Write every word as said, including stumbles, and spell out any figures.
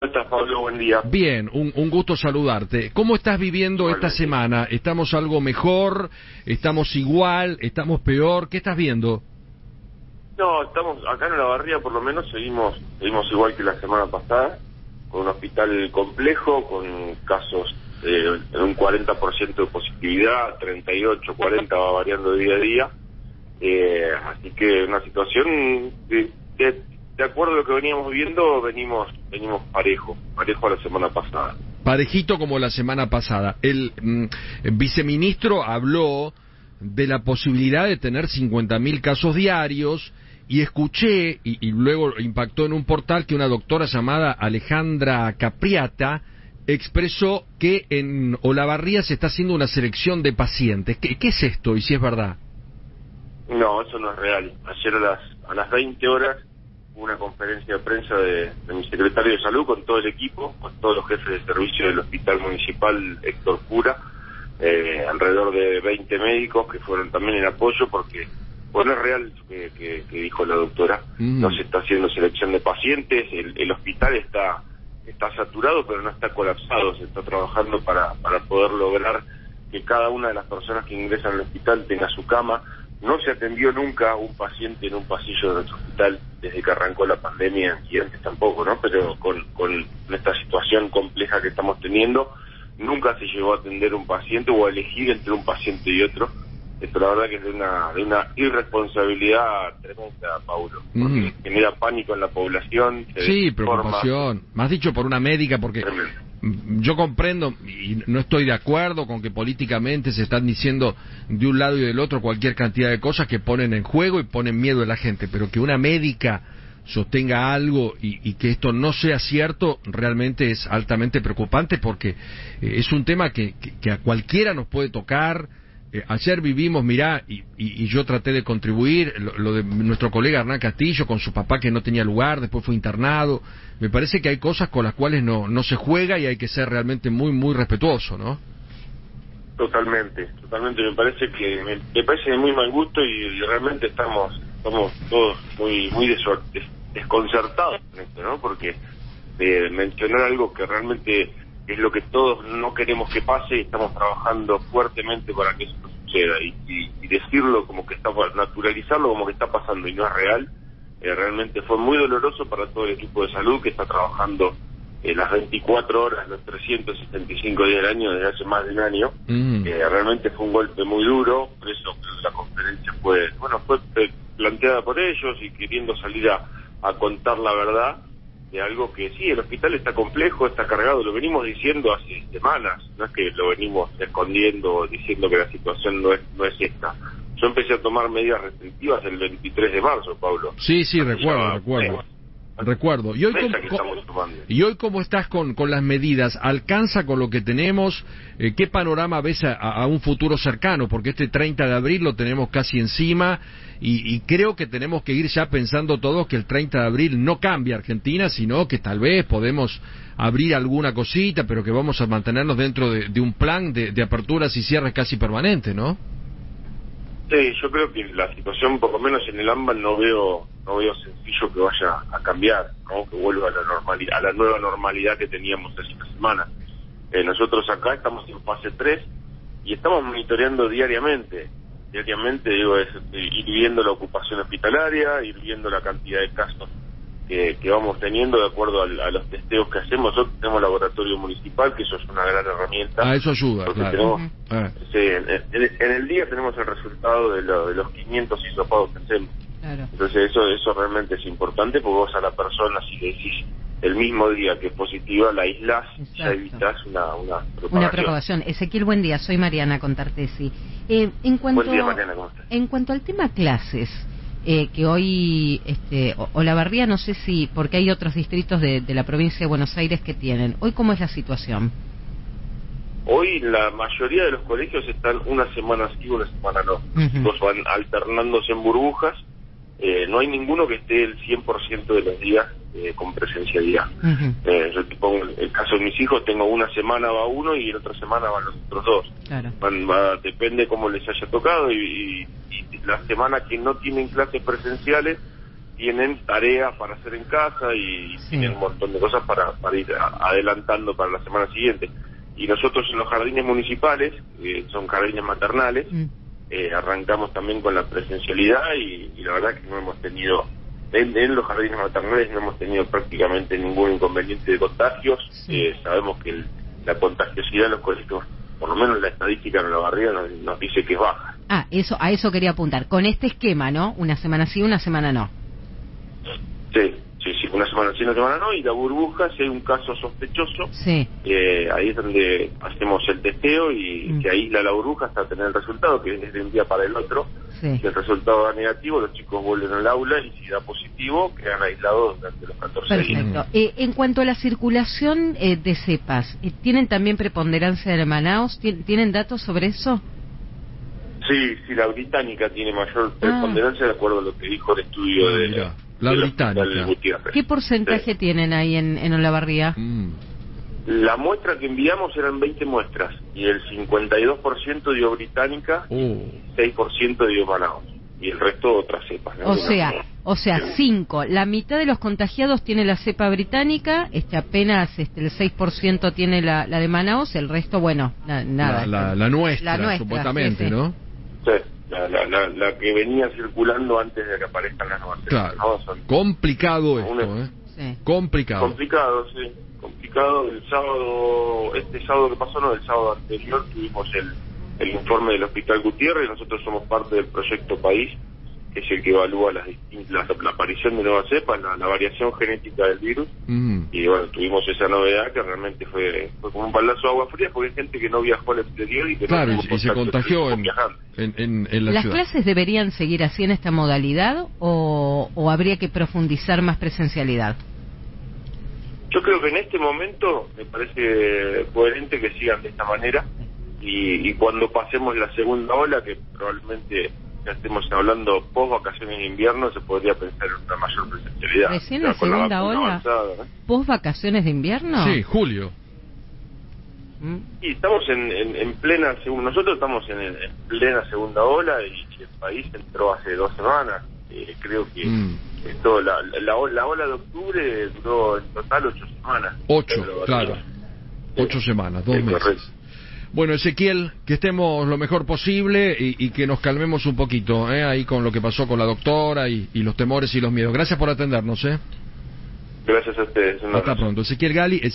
estás, Pablo? Buen día. Bien, un, un gusto saludarte. ¿Cómo estás viviendo Igualmente. esta semana? ¿Estamos algo mejor? ¿Estamos igual? ¿Estamos peor? ¿Qué estás viendo? No, estamos acá en Olavarría, por lo menos seguimos seguimos igual que la semana pasada, con un hospital complejo, con casos eh, en un cuarenta por ciento de positividad, treinta y ocho, cuarenta va variando día a día, eh, así que una situación de, de, de acuerdo a lo que veníamos viendo, venimos venimos parejo, parejo a la semana pasada. Parejito como la semana pasada. El mm, viceministro habló de la posibilidad de tener cincuenta mil casos diarios, y escuché, y, y luego impactó en un portal, que una doctora llamada Alejandra Capriata expresó que en Olavarría se está haciendo una selección de pacientes. ¿Qué, qué es esto y si es verdad? No, eso no es real. Ayer a las, a las veinte horas hubo una conferencia de prensa de, de mi secretario de salud con todo el equipo, con todos los jefes de servicio del Hospital Municipal Héctor Cura, eh, alrededor de veinte médicos que fueron también en apoyo, porque bueno, es real que, que, que dijo la doctora, mm. no se está haciendo selección de pacientes, el, el hospital está está saturado pero no está colapsado, se está trabajando para, para poder lograr que cada una de las personas que ingresan al hospital tenga su cama. No se atendió nunca un paciente en un pasillo de nuestro hospital desde que arrancó la pandemia, y antes tampoco, ¿no? Pero con, con esta situación compleja que estamos teniendo, nunca se llegó a atender un paciente o a elegir entre un paciente y otro. Esto la verdad que es de una, de una irresponsabilidad tremenda, Paulo, porque mm. genera pánico en la población. Sí, preocupación. Más dicho por una médica, porque tremendo. Yo comprendo y no estoy de acuerdo con que políticamente se están diciendo de un lado y del otro cualquier cantidad de cosas que ponen en juego y ponen miedo a la gente, pero que una médica sostenga algo y, y que esto no sea cierto realmente es altamente preocupante, porque eh, es un tema que, que, que a cualquiera nos puede tocar. Eh, ayer vivimos, mirá, y, y, y yo traté de contribuir, lo, lo de nuestro colega Hernán Castillo con su papá que no tenía lugar, después fue internado. Me parece que hay cosas con las cuales no, no se juega y hay que ser realmente muy, muy respetuoso, ¿no? Totalmente, totalmente. Me parece que me, me parece de muy mal gusto y, y realmente estamos estamos todos muy muy desor, des, desconcertados con esto, ¿no? Porque eh, mencionar algo que realmente es lo que todos no queremos que pase y estamos trabajando fuertemente para que eso no suceda, y, y, y decirlo como que está, naturalizarlo como que está pasando y no es real, eh, realmente fue muy doloroso para todo el equipo de salud que está trabajando eh, las veinticuatro horas, los trescientos sesenta y cinco días del año desde hace más de un año. Mm. Eh, realmente fue un golpe muy duro, por eso la conferencia fue, bueno, fue planteada por ellos y queriendo salir a, a contar la verdad de algo que sí, el hospital está complejo, está cargado, lo venimos diciendo hace semanas, no es que lo venimos escondiendo o diciendo que la situación no es no es esta. Yo empecé a tomar medidas restrictivas el veintitrés de marzo, Pablo. Sí, sí, recuerdo, recuerdo. Recuerdo. ¿Y hoy, cómo, ¿Y hoy cómo estás con, con las medidas? ¿Alcanza con lo que tenemos? Eh, ¿Qué panorama ves a, a un futuro cercano? Porque este treinta de abril lo tenemos casi encima y, y creo que tenemos que ir ya pensando todos que el treinta de abril no cambia Argentina, sino que tal vez podemos abrir alguna cosita, pero que vamos a mantenernos dentro de, de un plan de, de aperturas y cierres casi permanente, ¿no? Sí, yo creo que la situación, por lo menos en el AMBA, no veo no veo sencillo que vaya a cambiar, ¿no? Que vuelva a la normalidad, a la nueva normalidad que teníamos hace una semana. Eh, nosotros acá estamos en fase tres y estamos monitoreando diariamente. Diariamente, digo, es ir viendo la ocupación hospitalaria, ir viendo la cantidad de casos que, que vamos teniendo de acuerdo a, a los testeos que hacemos. Nosotros tenemos laboratorio municipal, que eso es una gran herramienta. Ah, eso ayuda, claro. Tenemos, uh-huh. ah. sí, en, en, en el día tenemos el resultado de, lo, de los quinientos hisopados que hacemos. Claro. Entonces eso eso realmente es importante, porque vos a la persona, si le decís el mismo día que es positiva, la aislás, ya evitas una, una propagación. Una propagación. Ezequiel, buen día, soy Mariana Contartesi. Eh, en cuanto, buen día, Mariana, ¿cómo estás? En cuanto al tema clases, eh, que hoy este, Olavarría, no sé si, porque hay otros distritos de, de la provincia de Buenos Aires que tienen, ¿hoy cómo es la situación? Hoy la mayoría de los colegios están una semana sí, una semana no. Uh-huh. Los van alternándose en burbujas. Eh, no hay ninguno que esté el cien por ciento de los días eh, con presencialidad. Uh-huh. eh, yo te pongo el caso de mis hijos, tengo una semana va uno y la otra semana van los otros dos. Claro. Van, va, depende cómo les haya tocado, y, y, y la semana que no tienen clases presenciales tienen tareas para hacer en casa y Sí. tienen un montón de cosas para, para ir a- adelantando para la semana siguiente. Y nosotros en los jardines municipales, eh, son jardines maternales, Mm. eh, arrancamos también con la presencialidad y, y la verdad que no hemos tenido, en, en los jardines maternales no hemos tenido prácticamente ningún inconveniente de contagios. Sí. Eh, sabemos que el- la contagiosidad en los colegios, por lo menos la estadística en Olavarría nos, nos dice que es baja. Ah, eso, a eso quería apuntar. Con este esquema, ¿no? Una semana sí, una semana no. Sí, sí, sí, una semana sí, una semana no, y la burbuja, si hay un caso sospechoso, Sí. eh, ahí es donde hacemos el testeo y Mm. se aísla la burbuja hasta tener el resultado, que es de un día para el otro. Sí. Si el resultado da negativo, los chicos vuelven al aula y si da positivo, quedan aislados durante los catorce días. Perfecto. Eh, en cuanto a la circulación eh, de cepas, eh, ¿tienen también preponderancia de Manaos? ¿Tien- ¿Tienen datos sobre eso? Sí, sí, la británica tiene mayor Ah. preponderancia de acuerdo a lo que dijo el estudio Ah, de mira, la del británica. Hospital Gutiérrez. ¿Qué porcentaje Sí. tienen ahí en, en Olavarría? Mm. La muestra que enviamos eran veinte muestras y el cincuenta y dos por ciento dio británica, Oh. seis por ciento dio Manaos y el resto otras cepas, ¿no? O Que no- sea, no- o sea, cinco. La mitad de los contagiados tiene la cepa británica, este apenas este el seis por ciento tiene la, la de Manaus, el resto, bueno, na- nada. La, la, la nuestra, La nuestra, supuestamente, sí, sí. ¿no? Sí, la, la, la, la que venía circulando antes de que aparezcan las nuevas cepas, Claro. ¿no? Son Complicado Una- esto, ¿eh? Sí. Complicado. complicado, sí, complicado. El sábado, este sábado que pasó, no, el sábado anterior tuvimos el, el informe del Hospital Gutiérrez. Nosotros somos parte del proyecto País, que es el que evalúa las distintas, la, la aparición de nuevas cepas, la, la variación genética del virus. Mm. Y bueno, tuvimos esa novedad que realmente fue, fue como un balazo de agua fría, porque hay gente que no viajó al exterior y que Claro, no y, tuvo y se contacto contagió con en, viajantes. en, en, en la ¿Las ciudad. clases deberían seguir así en esta modalidad o, o habría que profundizar más presencialidad? Yo creo que en este momento me parece coherente que sigan de esta manera y, y cuando pasemos la segunda ola, que probablemente ya estemos hablando post vacaciones de invierno, se podría pensar en una mayor presencialidad. ¿Recién Ya la con segunda vacuna ola? avanzada, ¿no? ¿Post vacaciones de invierno? Sí, julio. Mm. Y estamos en, en, en plena segunda, nosotros estamos en, en plena segunda ola y, y el país entró hace dos semanas. Eh, creo que Mm. esto, la, la, la ola de octubre duró en total ocho semanas. Ocho, Pero, claro. sí. Ocho semanas, dos Sí, meses. correcto. Bueno, Ezequiel, que estemos lo mejor posible y, y que nos calmemos un poquito, ¿eh? Ahí con lo que pasó con la doctora y, y los temores y los miedos. Gracias por atendernos, ¿eh? Gracias a ustedes. Un Hasta abrazo. pronto. Ezequiel Gali.